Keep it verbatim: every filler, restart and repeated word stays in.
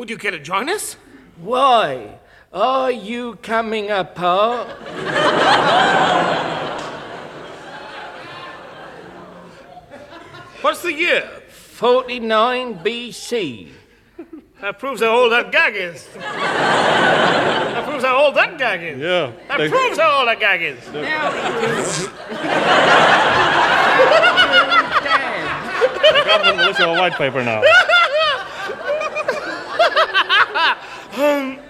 Would you care to join us? Why? Are you coming apart? What's the year? forty-nine B C. That proves how old that gag is. That proves how old that gag is. Yeah. That they- proves how old that gag is. Now Come with your white paper now. Um,